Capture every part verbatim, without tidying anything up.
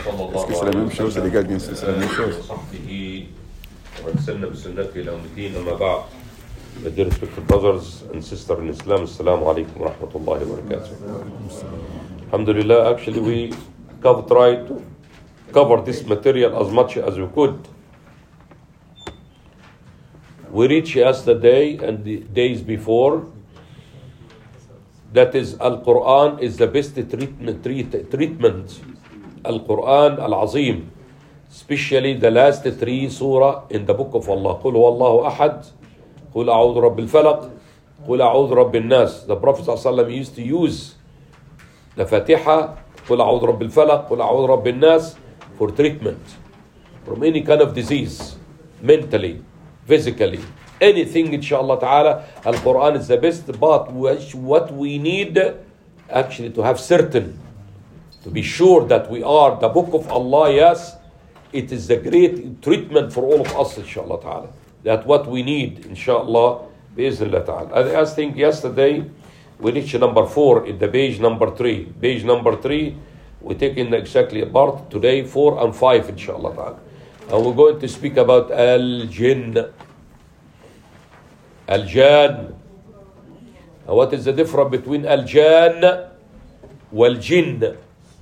Est-ce que c'est la même chose? C'est légal bien sûr, c'est la même chose. My dear respected brothers and sisters in Islam, Assalamu alaikum wa rahmatullahi wa barakatuh. Alhamdulillah, actually we covered, tried to cover this material as much as we could. We reached yesterday and the days before, that is Al-Quran is the best treatment, treat, treatment. Al-Quran Al-Azim, especially the last three surah in the book of Allah. قُلْ هُوَ اللَّهُ أَحَدٌ قُلْ أَعُوذُ رَبِّ الْفَلَقِ قُلْ أَعُوذُ رَبِّ النَّاسِ. The Prophet ﷺ used to use the Fatiha, قُلْ أَعُوذُ رَبِّ الْفَلَقِ قُلْ أَعُوذُ رَبِّ النَّاسِ, for treatment from any kind of disease, mentally, physically, anything, inshallah ta'ala. Al-Quran is the best, but what we need actually to have certain, to be sure that we are the book of Allah, yes, it is the great treatment for all of us, inshallah ta'ala. That's what we need, inshallah, bi'iznillah ta'ala. I think yesterday we reached number four in the page number three. Page number three, we take in exactly apart today four and five, inshallah ta'ala. And we're going to speak about Al-Jinn. Al-Jan. And what is the difference between Al-Jan wal-Jinn?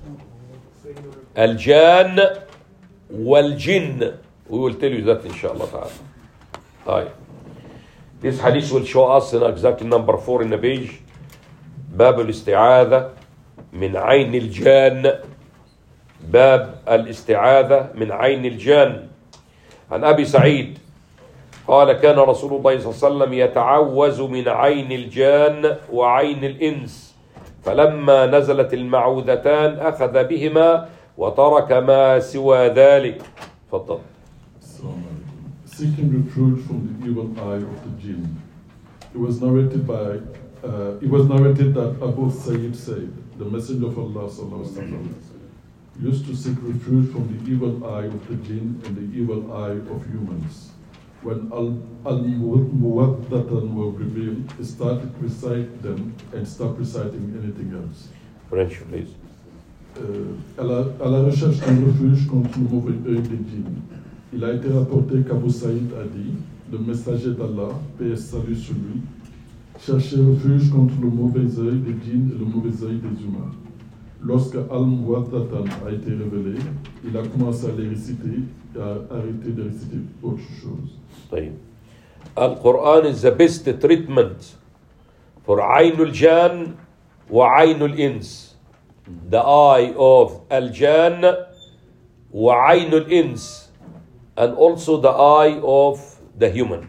Al-Jan wal-Jinn. We will tell you that, inshallah ta'ala. Hi. This hadith will show us in exactly number four in the page. باب الاستعاذة من عين الجان. باب الاستعاذة من عين الجان. عن أبي سعيد قال كان رسول الله صلى الله عليه وسلم يتعوذ من عين الجان وعين الإنس فلما نزلت المعوذتان أخذ بهما وترك ما سوى ذلك. تفضل. Seeking refuge from the evil eye of the jinn. It was narrated by, uh, it was narrated that Abu Sayyid said, the Messenger of Allah sallallahu alaihi wasallam used to seek refuge from the evil eye of the jinn and the evil eye of humans. When Al-Muwaddatan were revealed, he started to recite them and stopped reciting anything else. French, please. Euh, à, la, à la recherche d'un refuge contre le mauvais œil des djinns. Il a été rapporté qu'Abu Saïd a dit, le messager d'Allah, paix et salut sur lui, cherchait refuge contre le mauvais œil des djinns et le mauvais œil des humains. Lorsque Al-Muwaddatan a été révélé, il a commencé à les réciter et a arrêté de réciter autre chose. Al-Quran is the best treatment for Aynul Jan wa Aynul Ins. The eye of Al-Jan wa Aynul Ins. And also the eye of the human.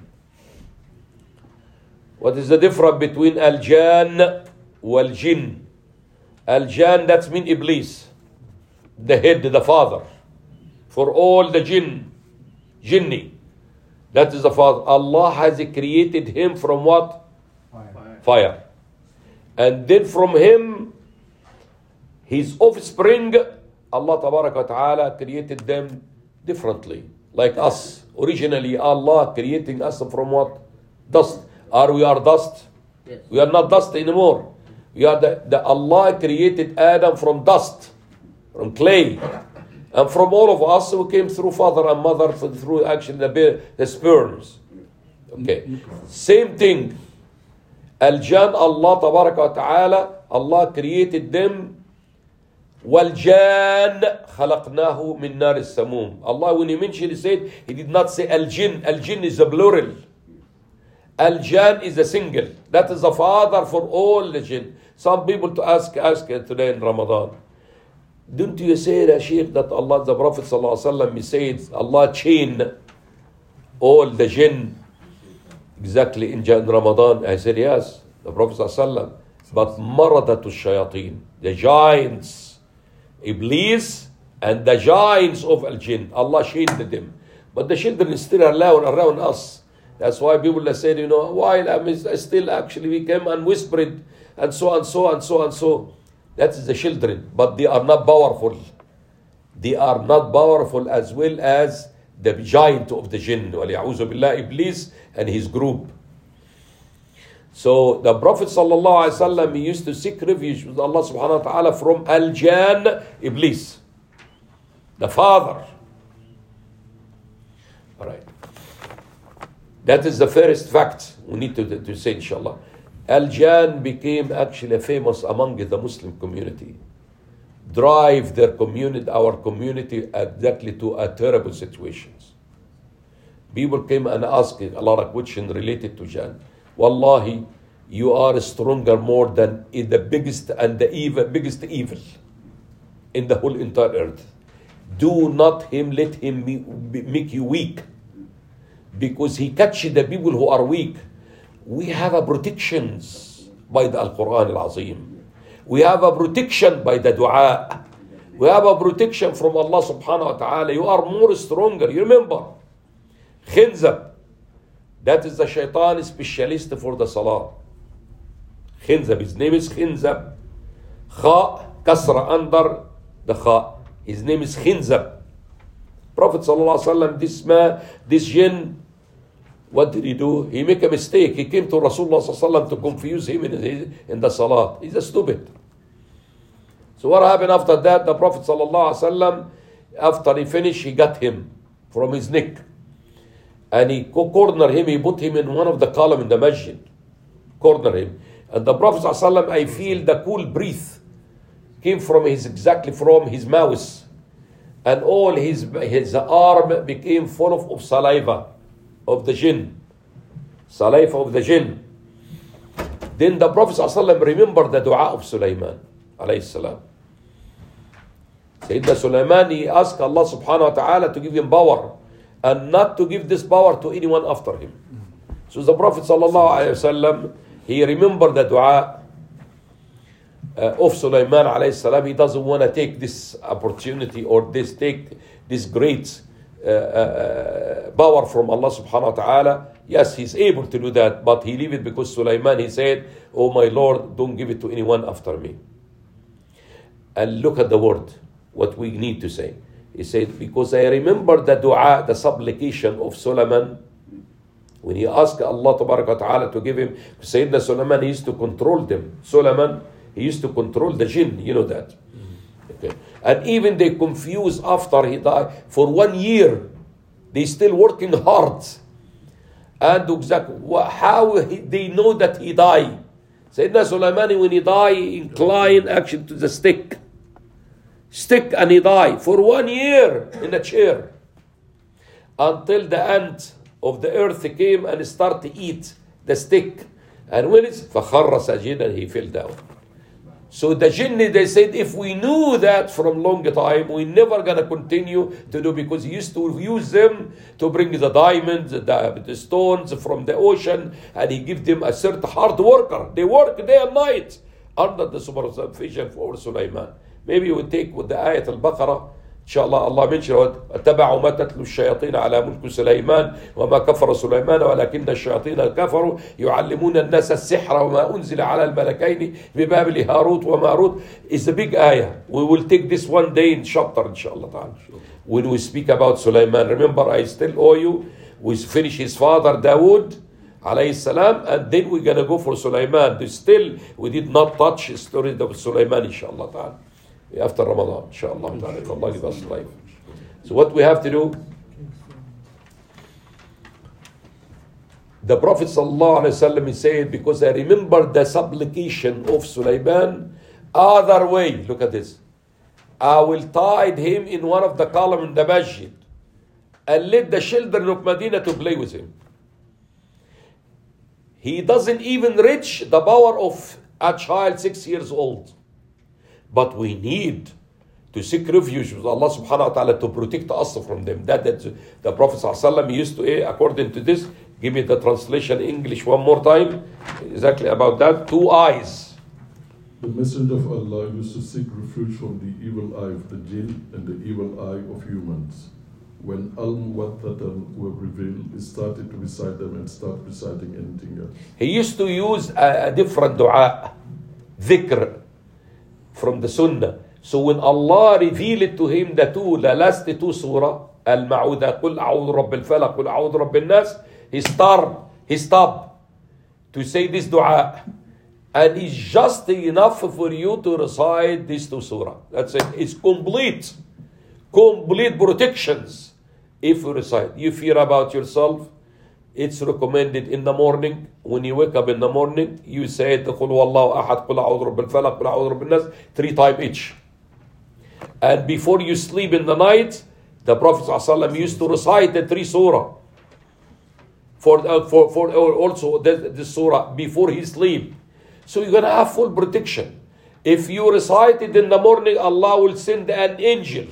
What is the difference between Al-Jan wal-Jinn? Al-Jan, that's mean Iblis, the head, the father. For all the jinn, jinni, that is the father. Allah has created him from what? Fire. Fire. And then from him, his offspring, Allah Tabaraka wa Ta'ala created them differently. Like us. Originally, Allah creating us from what? Dust. Are we are dust? Yes. We are not dust anymore. We are the, the Allah created Adam from dust, from clay. And from all of us, we came through father and mother, through actually the, the sperms. Okay. Same thing. Al-Jan, Allah Tabaraka wa Ta'ala, Allah created them. Wal-Jan khalaqnahu min nar as-samum. Allah, when he mentioned, he said, he did not say Al-Jinn. Al-Jinn is a plural. Al-Jan is a single. That is the father for all the jinn. Some people to ask, ask today in Ramadan, didn't you say, the Shaykh, that Allah, the Prophet sallallahu alaihi wasallam, he said, Allah chain all the jinn exactly in Ramadan? I said, yes, the Prophet sallallahu alaihi wasallam. But maradatu shayateen, the giants, Iblis, and the giants of Al-Jinn, Allah shielded them. But the children still are around, around us. That's why people have said, you know, while I'm still actually we came and whispered, and so and so and so and so. That is the children, but they are not powerful. They are not powerful as well as the giant of the jinn, وَلِيَعُوذُ بِاللَّهِ, Iblis and his group. So the Prophet sallallahu alaihi wasallam, he used to seek refuge with Allah subhanahu wa ta'ala from Al-Jan, Iblis. The father. All right. That is the first fact we need to, to say, inshallah. Al-Jan became actually famous among the Muslim community. Drive their community, our community, exactly to a terrible situations. People came and asking a lot of questions related to Jan. Wallahi, you are stronger more than in the biggest and the evil, biggest evil in the whole entire earth. Do not him let him be, be, make you weak, because he catches the people who are weak. We have a protections by the Al-Quran Al-Azim. We have a protection by the dua. We have a protection from Allah subhanahu wa ta'ala. You are more stronger. You remember, Khinzab, that is the shaitan specialist for the salah. Khinzab, his name is Khinzab. Kha, kasra under the kha. His name is Khinzab. Prophet sallallahu alaihi wasallam, this man, this jinn, what did he do? He make a mistake. He came to Rasulullah sallallahu alaihi wasallam to confuse him in, his, in the salah. He's a stupid. So what happened after that? The Prophet sallallahu alaihi wasallam, after he finished, he got him from his neck. And he cornered him, he put him in one of the column in the masjid. Corner him. And the Prophet sallallahu alaihi wasallam, I feel the cool breath came from his, exactly from his mouth. And all his, his arm became full of, of saliva of the jinn. Saliva of the jinn. Then the Prophet ﷺ remembered the dua of Sulaiman alayhi salam. Sayyidina Sulaiman, he asked Allah subhanahu wa ta'ala to give him power and not to give this power to anyone after him. So the Prophet sallallahu alayhi wasallam, he remembered the dua uh, of Sulaiman alayhi salam. He doesn't want to take this opportunity or this take this great uh, uh, power from Allah subhanahu wa ta'ala. Yes, he's able to do that, but he leave it because Sulaiman, he said, oh my Lord, don't give it to anyone after me. And look at the word, what we need to say. He said, because I remember the dua, the supplication of Solomon, when he asked Allah ta'ala to give him, Sayyidina Solomon, he used to control them. Solomon, he used to control the jinn, you know that. Okay. And even they confused after he died, for one year, they still working hard. And exactly how he, they know that he died. Sayyidina Sulaiman, when he died, he inclined actually to the stick. Stick, and he died for one year in a chair. Until the ant of the earth came and started to eat the stick. And when it's فَخَرَّ سَجِدًا, he fell down. So the jinn, they said, if we knew that from long time, we never gonna continue to do, because he used to use them to bring the diamonds, the, the stones from the ocean, and he give them a certain hard worker. They work day and night under the supervision for Sulaiman. Maybe we take with the ayat al-Baqarah, inshallah, Allah mentioned, اتبعوا ما تتلو الشياطين على ملك سليمان وما كفر سليمان ولكن الشياطين كفروا يعلمون الناس السحر وما أنزل على الملكين ببابل هاروت وماروت. It's a big ayah. We will take this one day in chapter, inshallah. When we speak about Sulaiman, remember, I still owe you. We finish his father Dawood alayhi salam, and then we're gonna go for Sulaiman. Still, we did not touch the story of Sulaiman, inshallah. After Ramadan, inshallah. Allah give us life. So what we have to do, the Prophet sallallahu alaihi wasallam said, because I remember the supplication of Sulaiman, other way, look at this, I will tie him in one of the columns in the masjid and let the children of Medina to play with him. He doesn't even reach the power of a child six years old. But we need to seek refuge with Allah subhanahu wa ta'ala to protect us from them. That, that the Prophet sallallahu alaihi wasallam used to, according to this, give me the translation in English one more time, exactly about that, two eyes. The Messenger of Allah used to seek refuge from the evil eye of the jinn and the evil eye of humans. When Al-Muwattatan were revealed, he started to recite them and start reciting anything else. He used to use a, a different dua, dhikr, from the Sunnah. So when Allah revealed to him the two, the last two surah, Al-Ma'udah, قُلْ أَعُوذُ رَبِّ الْفَلَقِ قُلْ أَعُوذُ رَبِّ النَّاسِ, he started, he stopped to say this dua. And it's just enough for you to recite these two surah. That's it. It's complete. complete protections if you recite. You fear about yourself, it's recommended in the morning. When you wake up in the morning, you say the Qul Huwallahu Ahad, Qul A'udhu Rabbil Falaq, Qul A'udhu Rabbin Nas, three times each. And before you sleep in the night, the Prophet ﷺ used to recite the three surah. For, uh, for, for also the, the surah before he sleep. So you're going to have full protection. If you recite it in the morning, Allah will send an angel.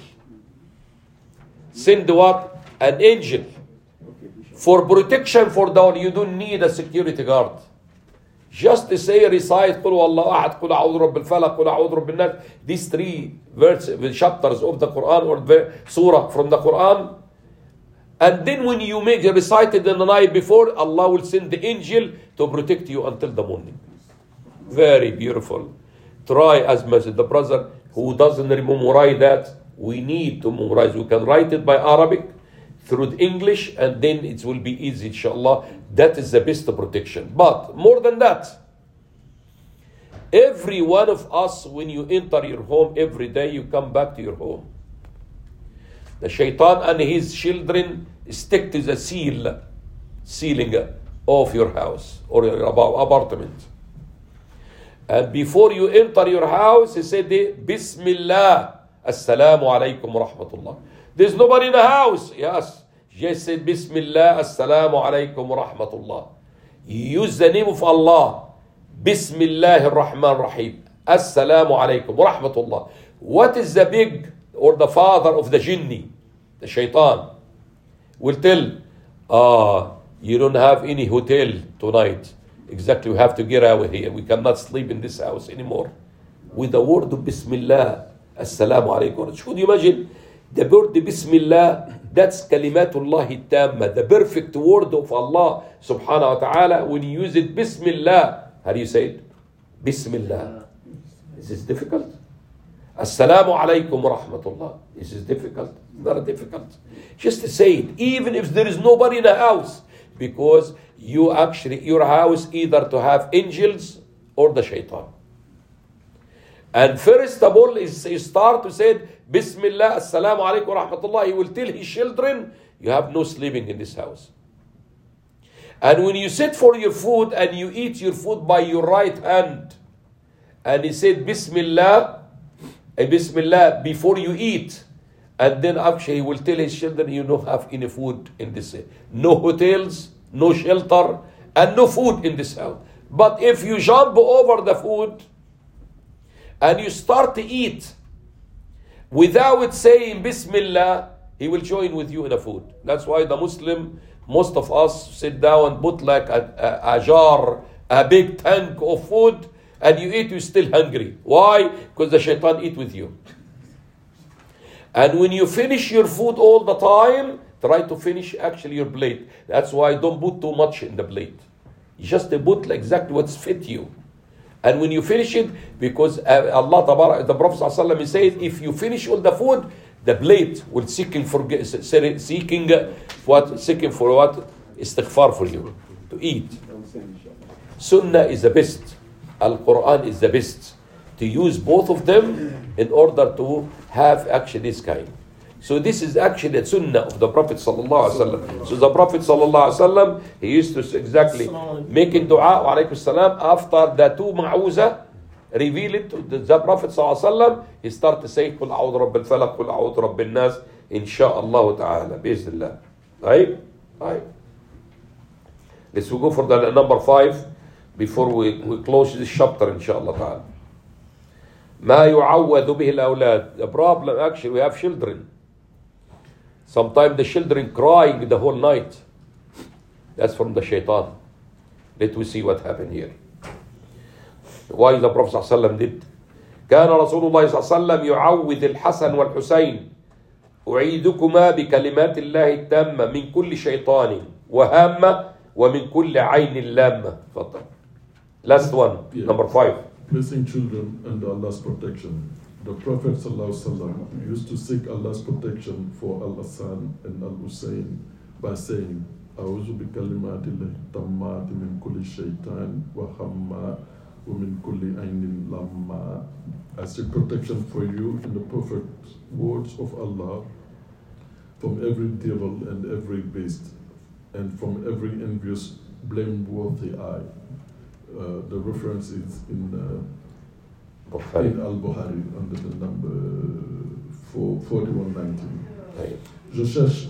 Send what? An angel. For protection for the one, you don't need a security guard. Just to say, recite, Qul Huwallahu Ahad, Qul A'udhu Rabbil Falaq, Qul A'udhu Rabbin Nas. These three verses, chapters of the Quran or the surah from the Quran. And then when you make it recited in the night before, Allah will send the angel to protect you until the morning. Very beautiful. Try as much. The brother who doesn't memorize that, we need to memorize. We can write it by Arabic through English, and then it will be easy, inshallah. That is the best protection. But more than that, every one of us, when you enter your home every day, you come back to your home. The shaitan and his children stick to the seal, ceiling of your house or your apartment. And before you enter your house, he said, Bismillah, Assalamu alaikum wa rahmatullah. There's nobody in the house. Yes. Just said, Bismillah, Assalamu alaikum wa rahmatullah. Use the name of Allah. Bismillah ar-Rahman ar-Rahim. Assalamu alaikum wa rahmatullah. What is the big or the father of the jinni? The shaitan will tell, ah, you don't have any hotel tonight. Exactly, we have to get out of here. We cannot sleep in this house anymore. With the word of Bismillah, Assalamu alaikum. Should you imagine the word Bismillah? That's Kalimatullahi Tamma, the perfect word of Allah subhanahu wa ta'ala. When you use it, Bismillah, how do you say it? Bismillah. Is this difficult? Assalamu alaikum wa rahmatullah. This is difficult. Not difficult. Just to say it, even if there is nobody in the house, because you actually, your house either to have angels or the shaitan. And first of all, is you start to say, Bismillah, Assalamu alaikum wa rahmatullah. He will tell his children, you have no sleeping in this house. And when you sit for your food and you eat your food by your right hand, and he said, Bismillah, a Bismillah before you eat, and then actually he will tell his children, you don't have any food in this, no hotels, no shelter, and no food in this house. But if you jump over the food and you start to eat without saying Bismillah, he will join with you in the food. That's why the Muslim, most of us sit down and put like a, a, a jar, a big tank of food, and you eat, you're still hungry. Why? Because the shaitan eat with you. And when you finish your food all the time, try to finish actually your plate. That's why don't put too much in the plate. You just put exactly what's fit you. And when you finish it, because Allah, the Prophet ﷺ says, if you finish all the food, the plate will seeking for seeking what seeking for what istighfar for you to eat. Sunnah is the best. Al-Quran is the best. To use both of them in order to have actually this kind. So this is actually the sunnah of the Prophet sallallahu alaihi wasallam. So the Prophet sallallahu alaihi wasallam, he used to exactly making dua wa alaykum salam after the two ma'uza, reveal it to the, the Prophet sallallahu alaihi wasallam. He started to say, "Qul a'udhu rabbil falaq, qul a'udhu rabbin nas." Insha'Allah ta'ala, bi'idhnillah. Right? Right. Let's go for the number five before we, we close this chapter, insha'Allah ta'ala. ما يعوذ به الأولاد. The problem actually, we have children. Sometimes the children crying the whole night. That's from the shaitan. Let we see what happened here. Why the Prophet ﷺ did. كان رسول الله صلى الله عليه وسلم يعوذ الحسن والحسين أعيدكما بكلمات الله التامة من كل شيطان وهامة ومن كل عين لامة. تفضل. Last one, yeah. Number five. Placing children under Allah's protection. The Prophet ﷺ used to seek Allah's protection for Al-Hassan and Al-Hussein by saying, أعوذ بكلمات الله التامات من كل شيطان وهمة ومن كل عين لامة. I seek protection for you in the perfect words of Allah from every devil and every beast and from every envious, blameworthy eye. Uh, the reference is in, uh, in Al-Bukhari under the number forty-one nineteen. Je cherche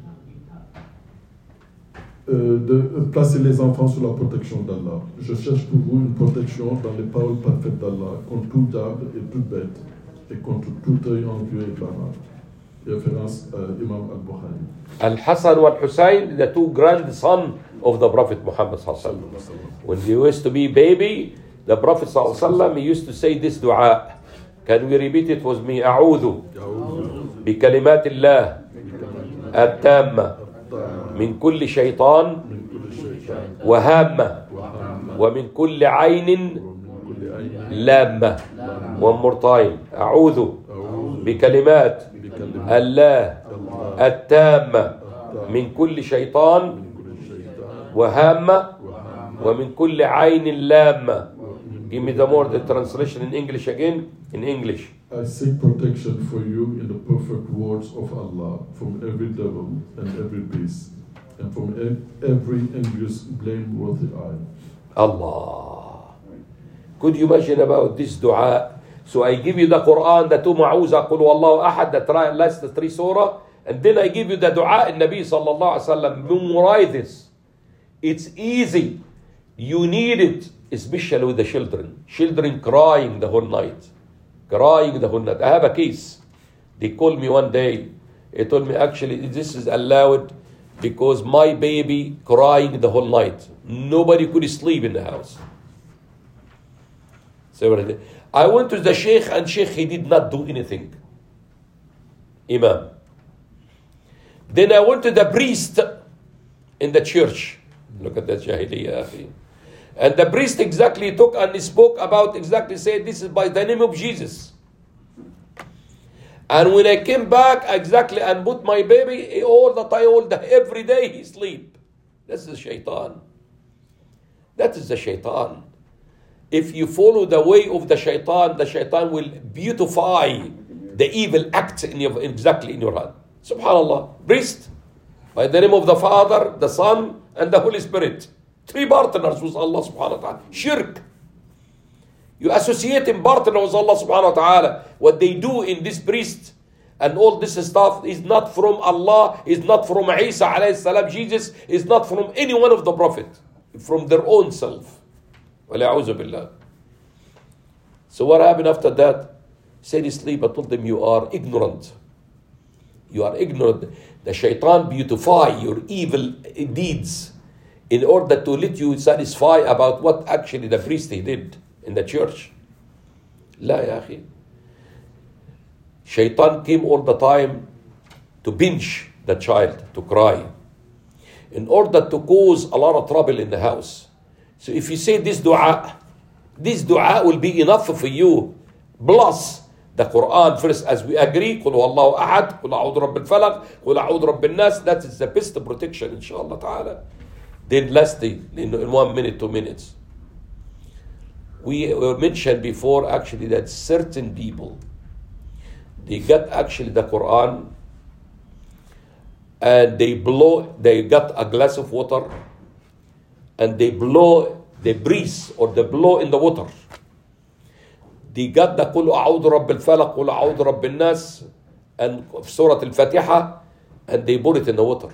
euh, de placer les enfants sous la protection d'Allah. Je cherche pour vous une protection dans les paroles parfaites d'Allah contre tout diable et toute bête et contre tout œil envieux et blâmable. Référence à Imam Al-Bukhari. Al-Hassan wal-Hussein, the two grandsons of the Prophet Muhammad sallallahu alaihi wasallam. When he used to be baby, the Prophet sallallahu alaihi wasallam, he used to say this dua. Can we repeat it with me? أعوذ بكلمات الله التامة من كل شيطان وهامة ومن كل عين لامة. One more time. أعوذ بكلمات الله التامة من كل شيطان وهامة ومن كل عين لامة. Give me the more the translation in English again. In English. I seek protection for you in the perfect words of Allah from every devil and every beast and from every envious, blameworthy eye. Allah. Could you imagine about this dua? So I give you the Quran, the two ma'uza, Qul Wallahu Ahad, the three, last the three surah, and then I give you the dua in Nabi sallallahu alaihi wasallam. Memorize this. It's easy. You need it, especially with the children. Children crying the whole night. Crying the whole night. I have a case. They called me one day. They told me, actually, this is allowed because my baby crying the whole night. Nobody could sleep in the house. So I went to the sheikh, and sheikh, he did not do anything. Imam. Then I went to the priest in the church. Look at that jahiliyyah. And the priest exactly took and spoke about, exactly said, this is by the name of Jesus. And when I came back, exactly, and put my baby, all the time, all the, every day he sleep. That's the shaitan. That is the shaitan. If you follow the way of the shaitan, the shaitan will beautify the evil acts in your, exactly in your hand. Subhanallah. Priest, by the name of the Father, the Son, and the Holy Spirit. Three partners with Allah subhanahu wa ta'ala. Shirk. You associate him partner with Allah subhanahu wa ta'ala. What they do in this priest and all this stuff is not from Allah, is not from Isa alayhi salam, Jesus, is not from any one of the Prophet. From their own self. وَلَعُوذُ بِاللَّهِ. So what happened after that? Said sleep. I told them, you are ignorant. You are ignorant. The shaitan beautify your evil deeds in order to let you satisfy about what actually the priest he did in the church. La ya akhi. Shaitan came all the time to pinch the child, to cry, in order to cause a lot of trouble in the house. So if you say this dua, this dua will be enough for you. Plus the Quran first, as we agree, قُلْ هُوَ اللَّهُ أَحَدٌ قُلْ أَعُوذُ رَبِّ الْفَلَقِ قُلْ أَعُوذُ رَبِّ النَّاسِ. That is the best protection, inshallah ta'ala. Then lastly, in, in one minute, two minutes. We mentioned before actually that certain people, they got actually the Quran and they blow, they got a glass of water and they blow, they breathe or they blow in the water. They got the قُلْ أَعُوذُ رَبِّ الْفَلَقِ قُلْ أَعُوذُ رَبِّ النَّاسِ and Surah Al-Fatiha, and they put it in the water.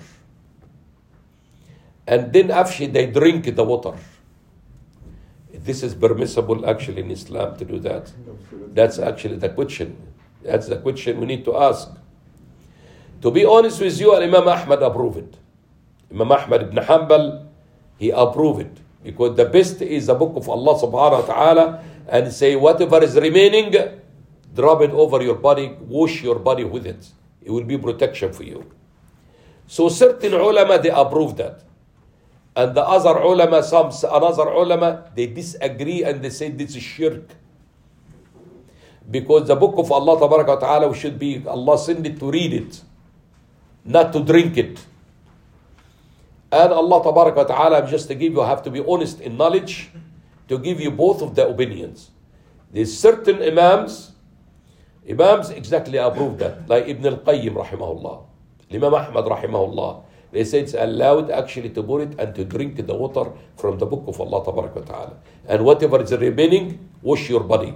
And then actually they drink the water. This is permissible actually in Islam to do that. That's actually the question. That's the question we need to ask. To be honest with you, Imam Ahmad approved it. Imam Ahmad ibn Hanbal, he approved it. Because the best is the book of Allah subhanahu wa ta'ala, and say whatever is remaining, drop it over your body, wash your body with it. It will be protection for you. So certain ulama, they approve that. And the other ulama, some another ulama, they disagree and they say this is shirk. Because the book of Allah tabaraka wa ta'ala should be, Allah sent it to read it, not to drink it. And Allah tabaraka wa ta'ala, just to give you, have to be honest in knowledge, to give you both of the opinions. There's certain imams, imams exactly approve that, like Ibn al-Qayyim rahimahullah, Imam Ahmad rahimahullah. They say it's allowed actually to put it and to drink the water from the book of Allah tabarak wa ta'ala. And whatever is remaining, wash your body.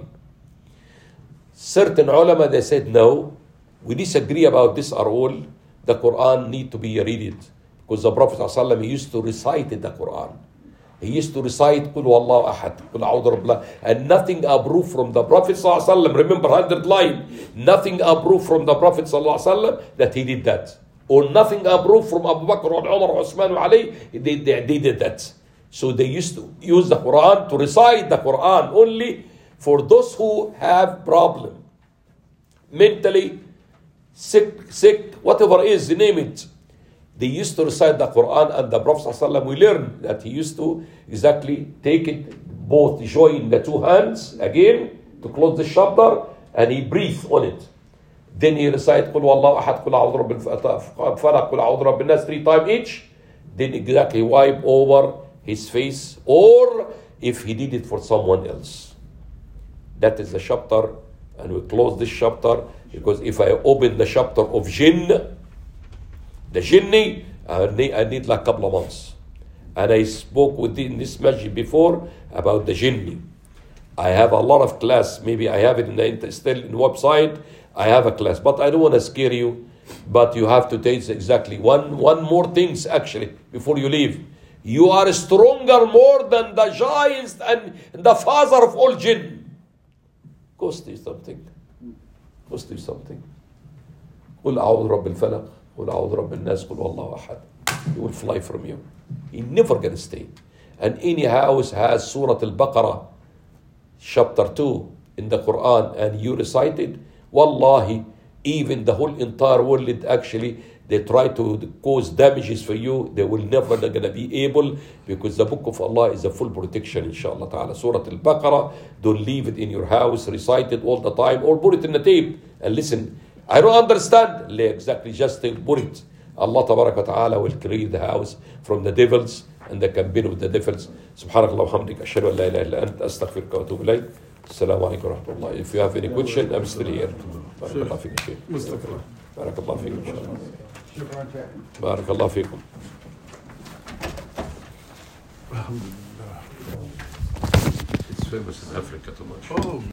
Certain ulama, they said no, we disagree about this are all. The Quran need to be read it. Because the Prophet ﷺ, he used to recite the Quran. He used to recite Qul Huwallahu Ahad, Qul A'udhu Birabbil, and nothing approved from the Prophet ﷺ. Remember one hundred line. Nothing approved from the Prophet ﷺ that he did that. Or nothing approved from Abu Bakr or Umar or Uthman or Ali, they, they, they did that. So they used to use the Quran to recite the Quran only for those who have problem. Mentally, sick, sick, whatever it is, name it. They used to recite the Quran, and the Prophet ﷺ, we learned that he used to exactly take it, both join the two hands again to close the chapter, and he breathed on it. Then he recite Qul Huwallahu Ahad, Qul A'udhu Birabbil Falaq, Qul A'udhu Birabbin Nas three times each. Then exactly wipe over his face, or if he did it for someone else. That is the chapter, and we close this chapter, because if I open the chapter of Jinn, the jinni, I need, I need like a couple of months. And I spoke within this masjid before about the jinni. I have a lot of class. Maybe I have it in the still in the website. I have a class, but I don't want to scare you. But you have to take exactly one one more things actually before you leave. You are stronger more than the giants and the father of all jinn. Cost you something. Cost you something. قل أعوذ برب الفلق قل أعوذ برب الناس قل والله أحد. He will fly from you. He never gonna stay. And any house has Surah Al-Baqarah, chapter two in the Quran, and you recite it, wallahi, even the whole entire world actually, they try to cause damages for you, they will never gonna be able, because the book of Allah is a full protection, inshallah ta'ala. Surah Al-Baqarah, don't leave it in your house, recite it all the time, or put it in the tape and listen. I don't understand. Exactly, just put it. Allah tabarak wa ta'ala will create the house from the devils and the campaign with the devils. Subhanakallah wa hamdik. Ashhadu an la ilaha illa anta astaghfiruka wa atubu ilayk. Assalamu alaikum wa rahmatullah. If you have any question, I'm still here. Barakallah fikum. Mustafa. Barakallah fikum, inshallah. Barakallah fikum. It's famous in Africa too much. Oh.